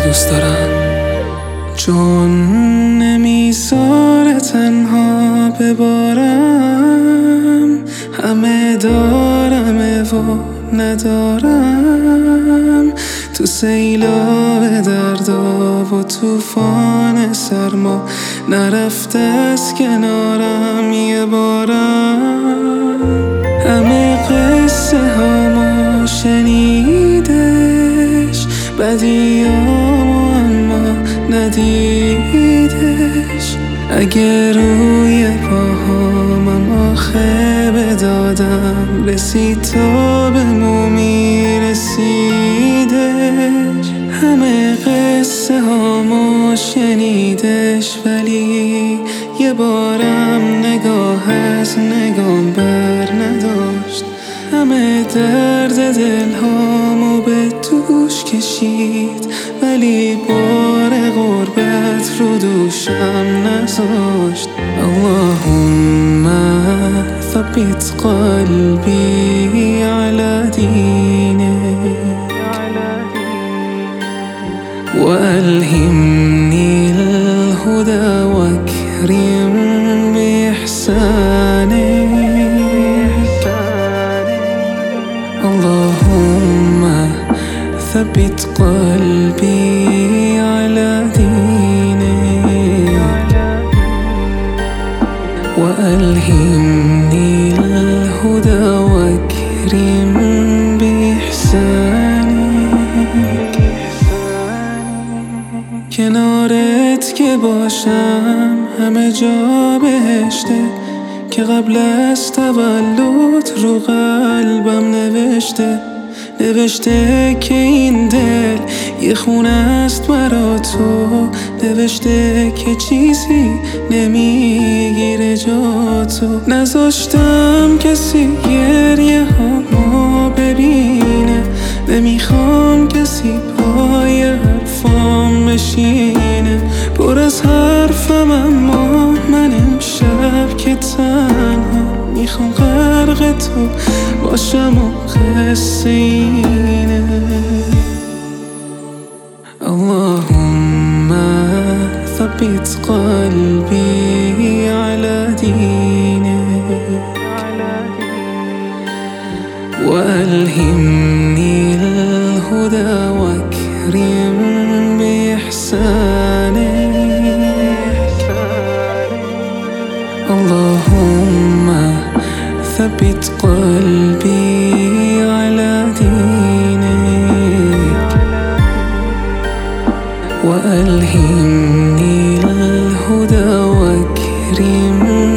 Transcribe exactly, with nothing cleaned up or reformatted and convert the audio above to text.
دوست دارم، چون نمیذاره تنها ببارم. همه دارمه و ندارم، تو سیلاب دردا و توفان سرما نرفته از کنارم یه بارم. همه قصه هامو شنیدش، بدیامو اما ندیدش. اگه روی پاهامم آخه بدادم، رسید تا به مو میرسیدش. همه قصه هامو شنیدش، ولی یه بارم نگاه از نگام بر نداشت. همه درد دل هامو به دوش کشید، ولی بار غربت رو دوشم نذاشت. اللهم ثبت قلبي على دينك، وألهمني الهدى واكرم بإحسانك. اللهم ثبت قلبي على دينك، وألهمني الهدى واكرم بإحسانك. کنارت که باشم همه جا بهشته، که قبل از تولد رو قلبم نوشته. نوشته که این دل یه خونه است برا تو، نوشته که چیزی نمیگیره جا تو. نذاشتم کسی گریه هامو ببینه، نمیخوام کسی پای حرفام بشینه. پر از حرفم اما من امشب که تنها میخوام غرق تو باشم و قصه اینه. اللهم ثبت قلبي على دينك، وألهمني الهدى واكرم بإحسانك. اللهم ثبت قلبي على دينك، وألهمني الهدى واكرم